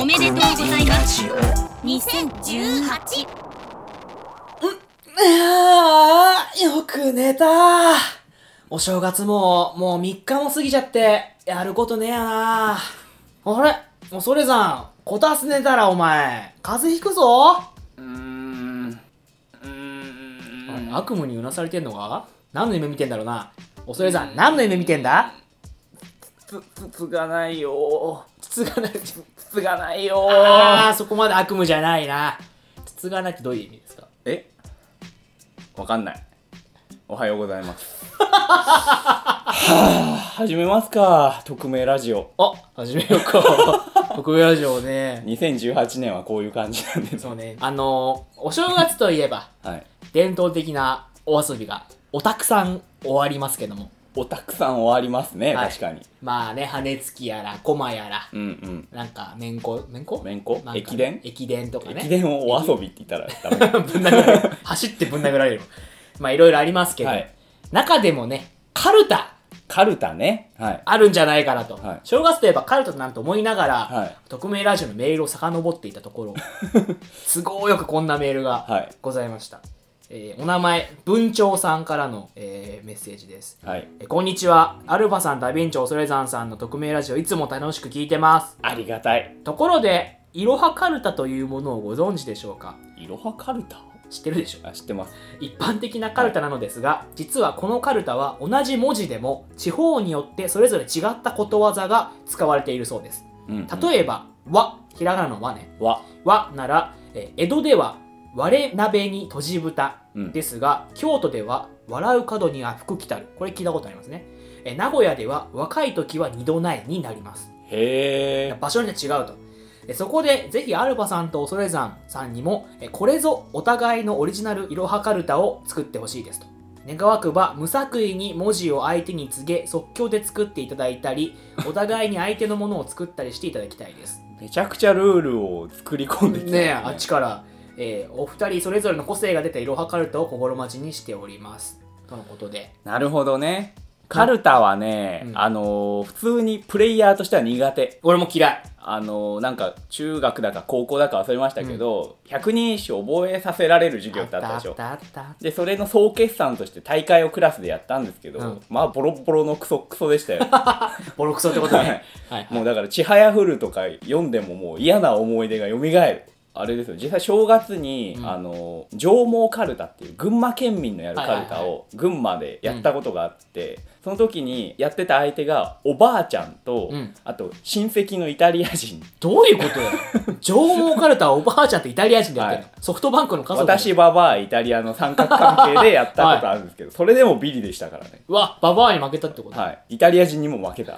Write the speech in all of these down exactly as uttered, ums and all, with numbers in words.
めでとうございます。にせんじゅうはち。 いやー、よく寝た。お正月も、もうみっかも過ぎちゃって、やることねえやな。あれもうそれさん、こたつ寝たらお前、風邪ひくぞ。 うーん。うーん。 悪夢にうなされてんのか？何の夢見てんだろうな。おそれさん、何の夢見てんだ？ つ、つつがないよつつがない。 つつがないよあー、そこまで悪夢じゃないな。つつがないってどういう意味ですか？ えわかんない。おはようございますはぁ、始めますか。匿名ラジオ。 あ、始めようか。特別ラジオね。 にせんじゅうはちねんはこういう感じなんです。 そうね。あのー、お正月といえば、 はい。 伝統的なお遊びがおたくさん終わりますけども。 おたくさん終わりますね、 はい、 確かに。 まあね、羽根つきやら、駒やら、 うんうん。 なんか、めんこ、めんこめんこなんか駅伝駅伝とかね。 駅伝をお遊びって言ったらダメ。 ぶん殴られる。走ってぶん殴られる。まあいろいろありますけど、 はい、 中でもね、カルタ。 カルタね。はい。 あるんじゃないかなと。 はい、 正月といえばカルタなんて思いながら、 はい、 匿名ラジオのメールを遡っていたところ、都合よくこんなメールがございました。はい、えー、お名前、文鳥さんからの、えー、メッセージです。 はい、 えー。こんにちは。アルファさん、ダヴィンチョ、恐山さんの匿名ラジオいつも楽しく聞いてます。 ありがたい。 ところで、いろはカルタというものをご存知でしょうか？ いろはカルタ？ 知ってるでしょ？ あ、知ってます。 一般的なカルタなのですが、はい、実はこのカルタは同じ文字でも地方によってそれぞれ違ったことわざが使われているそうです。うんうん、例えば、和、ひらがなの和ね。 和。 和なら、え江戸では割れ鍋にとじ豚ですが、うん、京都では笑う角には福来たる。これ聞いたことありますね。え名古屋では若い時は二度ないになります。 へー。 場所によって違うと。そこでぜひアルファさんと恐山さんにもこれぞお互いのオリジナルいろはカルタを作ってほしいですと。願わくば無作為に文字を相手に告げ即興で作っていただいたりお互いに相手のものを作ったりしていただきたいです。 めちゃくちゃルールを作り込んできたね, ねえあっちから、えー、お二人それぞれの個性が出たいろはカルタを心待ちにしておりますとのことで。 なるほどね。カルタはね、うん、あのー、普通にプレイヤーとしては苦手。 俺も嫌い。 あのー、なんか中学だか高校だか忘れましたけど、うん、百人一首覚えさせられる授業ってあったでしょ。 あったあったあった。 でそれの総決算として大会をクラスでやったんですけど、うん、まあボロボロのクソクソでしたよ。 ボロクソってことね。はいはい、もうだからちはやふるとか読んでももう嫌な思い出が蘇る。あれですよ、実際正月に、うん、あの上毛カルタっていう群馬県民のやるカルタを群馬でやったことがあって、うん、その時にやってた相手がおばあちゃんと、うん、あと親戚のイタリア人。 どういうことよ。上毛カルタはおばあちゃんとイタリア人でやってるの、はい、ソフトバンクの家族。 私ババアイタリアの三角関係でやったことあるんですけど、はい、それでもビリでしたからね。 うわ、ババアに負けたってこと？ はい、イタリア人にも負けた。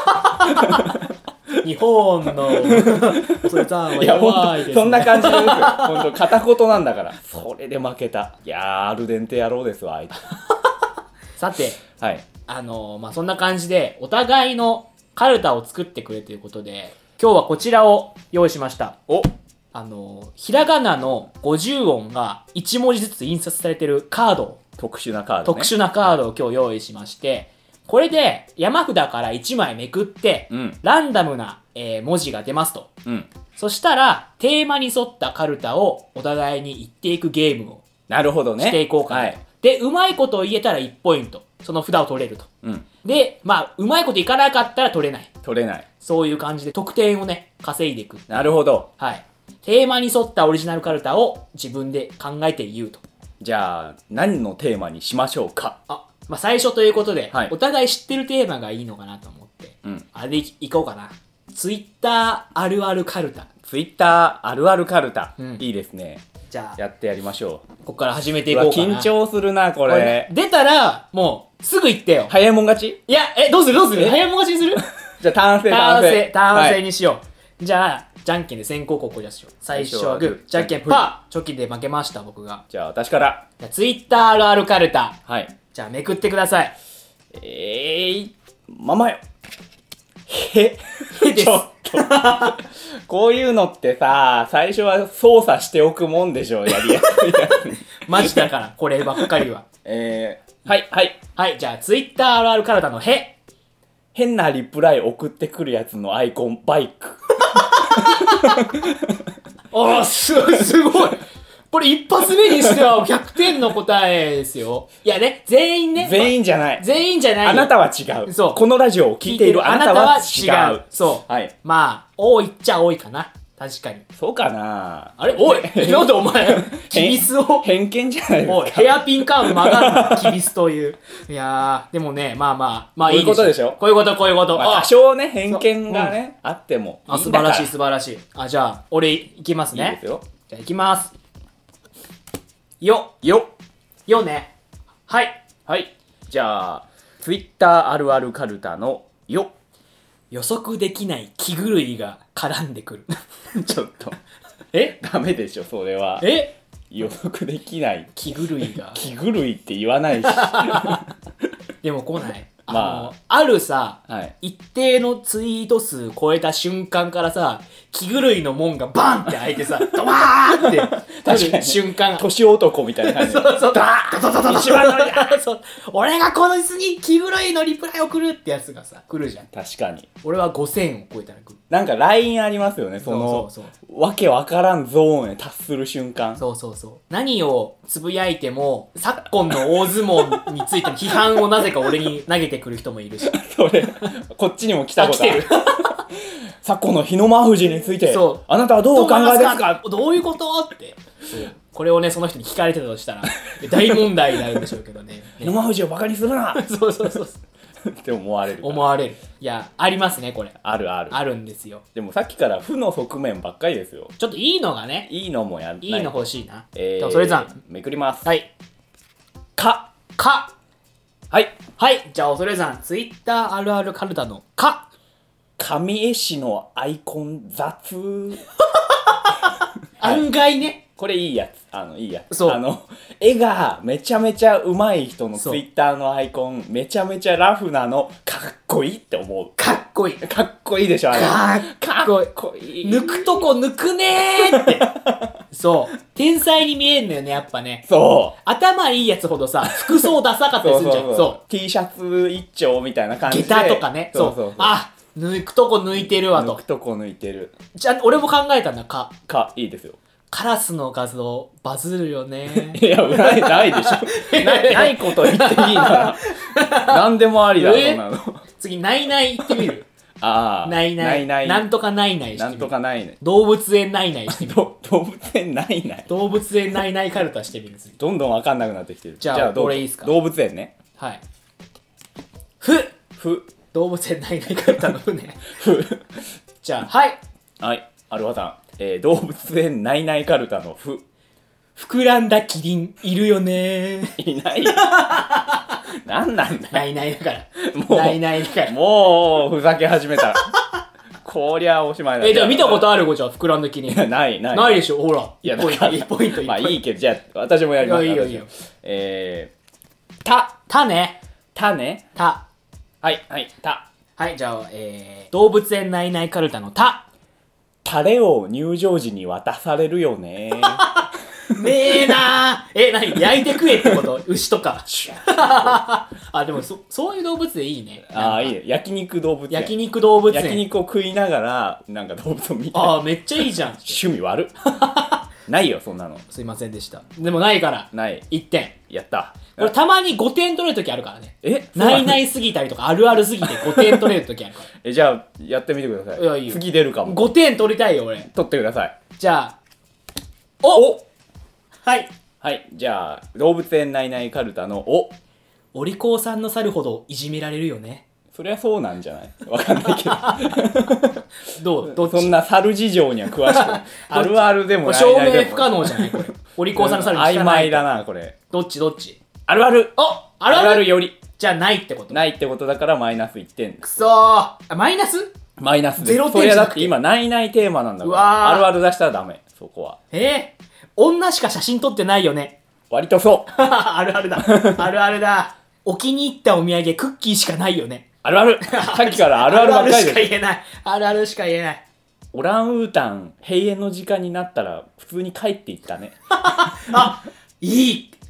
日本のそれさんは弱いですね。 そんな感じですよ。本当片言なんだから。それで負けた。いやーアルデンテ野郎ですわあいつ。 さて、 はい、 あのー、まあそんな感じでお互いのカルタを作ってくれということで、今日はこちらを用意しました。 お、 あのー、ひらがなのごじゅう音がいち文字ずつ印刷されてるカード、 特殊なカード、ね、 特殊なカードを今日用意しまして。これで山札からいちまいめくって、うん、ランダムな、えー、文字が出ますと、うん、そしたらテーマに沿ったカルタをお互いに言っていくゲームをなるほどねしていこうかなと、はい、でうまいことを言えたらいちポイントその札を取れると、うん、でまあうまいこといかなかったら取れない取れないそういう感じで得点をね稼いでいく。 なるほど、 はい、テーマに沿ったオリジナルカルタを自分で考えて言うと。 じゃあ何のテーマにしましょうか。 あまあ、最初ということで、はい、お互い知ってるテーマがいいのかなと思って、うん、あれで い, いこうかな。ツイッターあるあるカルタ。 ツイッターあるあるカルタ、うん、いいですね。 じゃあやってやりましょう。 ここから始めていこうかな。 緊張するなこれ。これ出たらもうすぐ言ってよ。 早いもん勝ち。 いやえどうするどうする早いもん勝ちにする。 じゃあ単性単性単性にしよう、はい、じゃあじゃんけんで先行後攻出しよう。最初はグー、じゃんけんパー。チョキで負けました僕が。 じゃあ私から。 じゃあツイッターあるあるカルタ。 はい。 じゃあめくってください。 えーい、ままよ。へ、へです。 ちょっと。こういうのってさ、最初は操作しておくもんでしょ、やりやすいやつに。 マジだから、こればっかりは。 えー、はい、はい。 はい、じゃあツイッターあるあるカルタのへ。 変なリプライ送ってくるやつのアイコン、バイク。 あすすごい。これ一発目にしてはひゃくてんの答えですよ。いやね、全員ね。 全員じゃない。 全員じゃないよ。 あなたは違う。 そう。 このラジオを聞いているあなたは違う。 あなたは違う。そう。 はい。 まあ、多いっちゃ多いかな。確かに。 そうかな。 あれおいなんでお前、キビスを。 偏見じゃないですか。 おい、ヘアピンカーブ曲がるな、キビスという。いやー、でもね、まあまあ、まあいいこういうことでしょ。 こういうこと、こういうこと。 まあ、多少ね、偏見がね、あってもいいんだから。 あ、素晴らしい、素晴らしい。あ、じゃあ、俺、いきますね。 いいですよ。 じゃあ、いきます。よ、 よよね。はい。 はい。じゃあ、ツイッターあるあるカルタのよ。 予測できない気狂いが絡んでくる。 ちょっと。 えダメでしょ、それは。 え予測できない。 気狂いが。 気狂いって言わないし。 でも来ない。あまの、あるさ、 はい。 一定のツイート数超えた瞬間からさ、気狂いの門がバンって開いてさ、ドワーってなる瞬間。 年男みたいな感じで。 そうそう。 ダードドドド一番乗りだそう俺がこの椅子に気狂いのリプライ送るってやつがさ、来るじゃん。 確かに。 俺はごせんを超えたら来る。 なんか ライン ありますよね、その、 そうそうそわけわからんゾーンへ達する瞬間。 そうそうそう。何をつぶやいても、昨今の大相撲についての批判をなぜか俺に投げてくる人もいるし。 それ、こっちにも来たことある。 あ来てる昨今の日の間富士について、 そうあなたはどうお考えですか？ どういうことって。これをね、その人に聞かれてたとしたら、大問題になるんでしょうけどね。 日の間富士をバカにするなそうそうそう。 って思われる。 思われる。いや、ありますね、これ。 あるある。 あるんですよ。 でもさっきから負の側面ばっかりですよ。 ちょっといいのがね、 いいのもやんない。 いいの欲しいな。 えー、 でもそれざん。 めくります。 はい。 か。 か。 はい。 はい。じゃあ、恐れ山、ツイッターあるあるカルタのか。 神絵師のアイコン雑。 案外ね。 これいいやつ。あの、いいやつ。 そうあの、絵がめちゃめちゃ上手い人のそうツイッターのアイコン、めちゃめちゃラフなの、かっこいいって思う。 かっこいい。 かっこいいでしょ、あれ。 かっこいい。 かっこいい。 抜くとこ抜くねーって。そう。天才に見えんのよね、やっぱね。 そう。 頭いいやつほどさ、服装ダサかったりするじゃん。そうそう。T シャツ一丁みたいな感じで。 下駄とかね。そう。 そうそうそう。 あ、抜くとこ抜いてるわと抜く。とこ抜いてる。 じゃあ、俺も考えたんだ、か。 か、いいですよ。 カラスの画像、バズるよね。 いや、ない、ないでしょ。なないこと言っていいなら。何でもありだ、 えそんなの。 次、ないない言ってみる。 ああ。 ないない。 ないない。 なんとかないないしてみる。 なんとかないね。 動物園ないないしてみる。 ど動物園ないない。 動物園ないないカルタしてみる。次どんどんわかんなくなってきてる。 じゃあどうぞ俺いいっすか動物園ね。 はい。ふふ。 動物園ないないカルタのふね。 ふ。 じゃあ、はい。 はい。アルファさん。えー、動物園ないないカルタのふ。 膨らんだキリン、いるよねいないよ。なんなんだよ。 ないないだから。 もうないないだから。 もう、ふざけ始めた。こりゃおしまいだ。 え、じゃあ見たことある子じゃん、膨らんだキリン。 ない、ない。 ないでしょ、ほら。 いや、 いちポイント、いちポイント、いちまあポイント。 いいけど、じゃあ、私もやります。 いやいいよいいよ私もえー、た。 たね。 たね。 た。 はい、はい、た。 はい、じゃあ、えー、動物園ないないカルタのた。 タレを入場時に渡されるよね。 ねえなー。え、なに焼いて食えってこと牛とか。あ、でもそ、そういう動物園いいね。 ああ、いいね。 ね。焼肉動物園。 焼肉動物園。 焼肉を食いながら、なんか動物を見て。 ああ、めっちゃいいじゃん。 趣味悪っ。ないよ、そんなの。 すいませんでした。でもないから、 ない。 いってん。 やった。 これたまにごてん取れるときあるからね。 えないないすぎたりとか、あるあるすぎてごてん取れるときあるかえ、じゃあ、やってみてください。 いやいいよ次出るからも。 ごてん取りたいよ、俺。 取ってください。 じゃあ、 おはい。 はい、じゃあ、動物園ないないカルタのお。 お利口さんの猿ほどいじめられるよね。 そりゃそうなんじゃないわかんないけど。 どうどっちそんな猿事情には詳しくない。あるあるでもこれないないでも証明不可能じゃないこれ。お利口さんの猿に聞か曖ないと昧だな、これ。 どっちどっちあるあるおあるあるあるあるより。 じゃあないってこと。 ないってことだからマイナスいってんでくす。 そーあマイナスマイナスです。 ゼロ点それはじゃなくてだって今、ないないテーマなんだから。 うわーあるある出したらダメ。そこは。 えー、女しか写真撮ってないよね。 割とそう。 あるあるだ。あるあるだ。お気に入ったお土産クッキーしかないよね。 あるあるさっきからあるあるばっかりあるあるしかです。 言えない。あるあるしか言えない。 オランウータン、閉園の時間になったら普通に帰っていったね。 あいい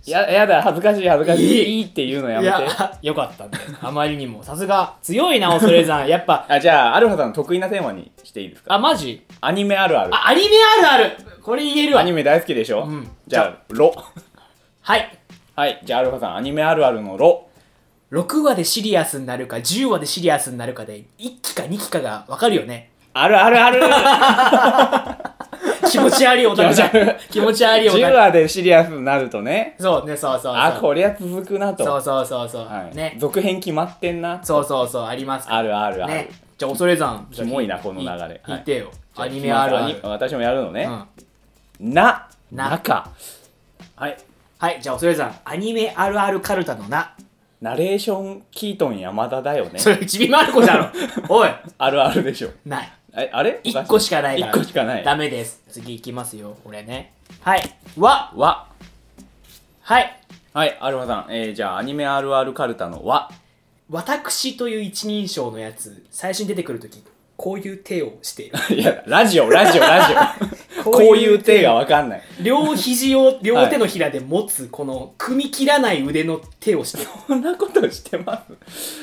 ややだ恥ずかしい恥ずかしいいいいいっていうのやいめて。 やよかったんだよあまりにもさすが強いな恐れ山やっぱあじゃあアルファさんの得意なテーマにしていいですか。 あマジアニメあるある。 あアニメあるあるこれ言えるわアニメ大好きでしょ、 うん、 じゃあロはいはいじゃあアルファさんアニメあるあるのロ。 ろくわでシリアスになるかじゅうわでシリアスになるかでいっきかにきかが分かるよねあるあるある気持ち悪いお互い気持ち悪いおじゅう互いわでシリアスになるとね、 そうねそうそうそうあこりゃ続くなと。 そうそうそうそう、 はい、 ね続編決まってんな。 そうそうそうありますからあるあるある、 ねじゃあ恐れ山キモいなこの流れ言ってよ、 じゃアニメあるあるアニ私もやるのね、 うん、 なな中はいはいじゃあ恐れ山アニメあるあるカルタのなナレーションキートン山田だよね。 それちびまる子じゃろおいあるあるでしょ。 ないえあれいっこしかないからいっこしかない。 ダメです次いきますよこれねはいわわはいはいアルファさん、えー、じゃあアニメあるあるカルタのわ私という一人称のやつ最初に出てくるときこういう手をしているいやラジオラジオラジオこういう手がわかんない。 両肘を両手のひらで持つこの組み切らない腕の手をしてるそんなことしてます。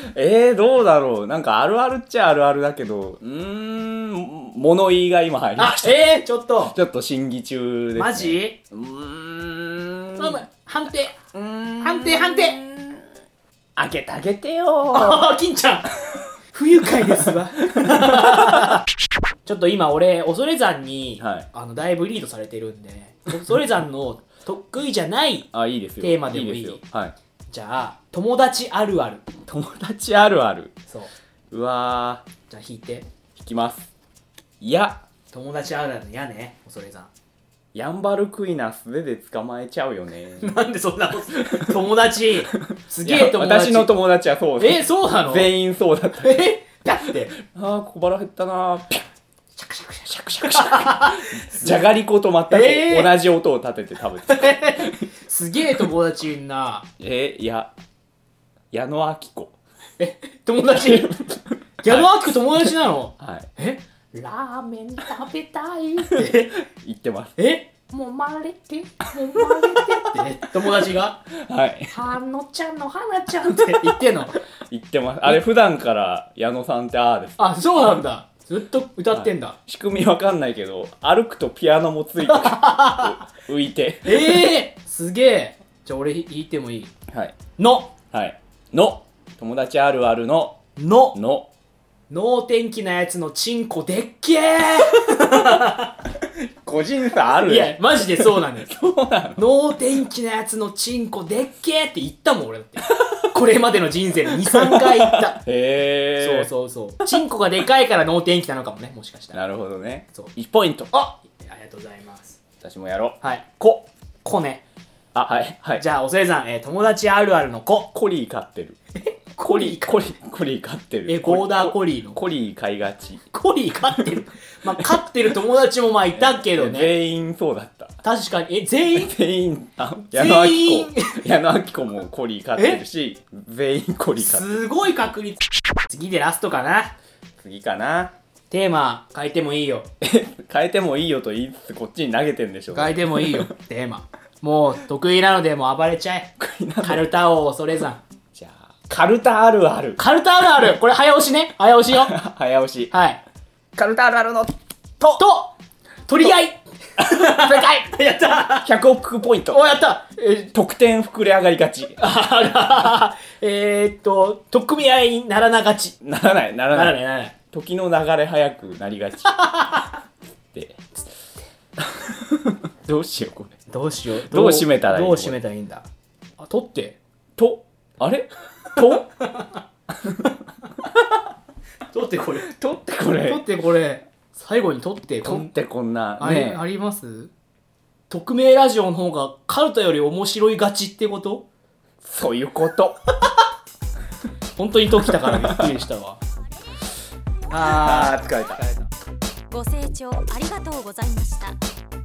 えー、どうだろう。なんかあるあるっちゃあるあるだけど、うーん物言いが今入りあました。 えー、ちょっとちょっと審議中です、ね、 マジうーんそうだ判定うーん判定判定あげてあげてよああ金ちゃん不愉快ですわちょっと今俺恐山に、 はい、 あのだいぶリードされてるんで恐山の得意じゃないあいいですよテーマでもいいいいですよ、はい、 じゃあ友達あるある友達あるあるそううわーじゃあ引いて引きます。いや友達あるあるのやね恐山ヤンバルクイナ素手で捕まえちゃうよねなんでそんなこと友達すげえ友達私の友達はそうです。 えそうなの全員そうだった。 えだってあー小腹減ったなーピャッシャクシャクシャシャクシャクシャクじゃがりこと全く同じ音を立てて食べてた、 クすげえ友達いんなえー、いや矢野明子え友達ギャルアック友達なのはいえラーメン食べたいって言ってます。 えもまれてもまれてって友達がはいはのちゃんのはなちゃんって言ってんの言ってます。あれ普段から矢野さんってああです。 あそうなんだずっと歌ってんだ、 はい、仕組みわかんないけど歩くとピアノもついて浮いてえー、すげえじゃあ俺弾いてもいいはいのはいの友達あるあるののの能天気なやつのチンコでっけー個人差あるいやマジでそうなのよそうなの能天気なやつのチンコでっけーって言ったもん俺だってこれまでの人生でにさんかい言ったへえそうそうそうチンコがでかいから能天気なのかもねもしかしたらなるほどね。 そういちポイント。 あありがとうございます私もやろう。 はいこ子ねあはいはい。 じゃあおせいさん、えー、友達あるあるの子コリー飼ってる。 コリーコリーコリー飼ってる。 えボーダーコリーのコリー飼いがち。 コリー飼ってるまあ飼ってる友達もまあいたけどね全員そうだった。 確かにえ全員全員あ矢全野員明子矢野明子もコリー飼ってるし全員コリー飼ってる。 すごい確率次でラストかな次かな。 テーマ変えてもいいよ変えてもいいよと言いつつこっちに投げてんでしょ。 変えてもいいよテーマもう得意なのでもう暴れちゃえカルタ王恐れ山じゃあカルタあるある。 カルタあるあるこれ早押しね早押しよ早押し。 はいカルタあるあるのとと取り合い正解やったひゃくおくポイント。 おやったえ得点膨れ上がりがち。 あらえーっと取っ組み合いにならながちならないならない。 ならないならない時の流れ早くなりがち。でどうしようこれ。 どうしようどう締めたらいいのどう締めたらいいんだあ取ってとあれと取ってこれとってこれ取ってこれ最後に取ってとってこんなあれ、 ねあります匿名ラジオの方がカルタより面白いがちってことそういうこと本当に解きたからびっくりしたわああー疲れた。 ご清聴ありがとうございました。